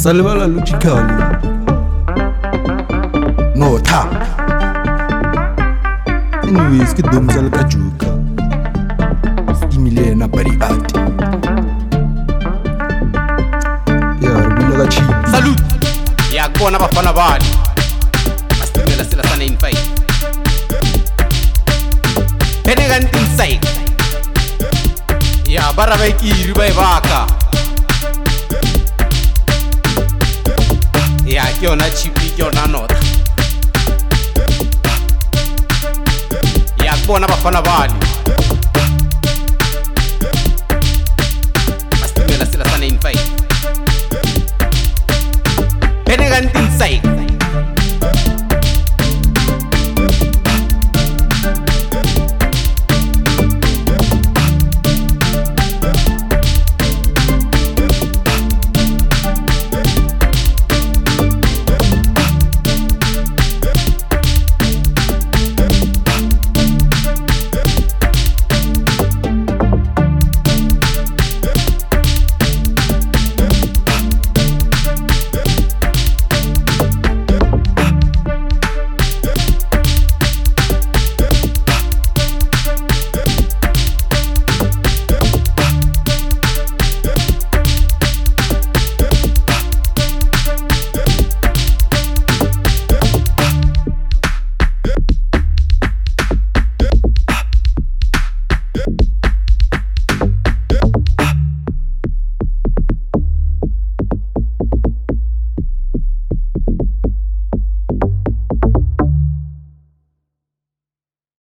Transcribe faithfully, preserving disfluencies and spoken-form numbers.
Salibala logically no tap. Anyways, get them Zalka Juka Stimile na body art. Yeah, we look cheap. Salute! Yeah, go on up on a body. Mastimela sila sana in fight. Penegan inside. Yeah, barabeki ribai baka. Yeah, kyo na chipi kyo na nota. Yeah, go on up on a body.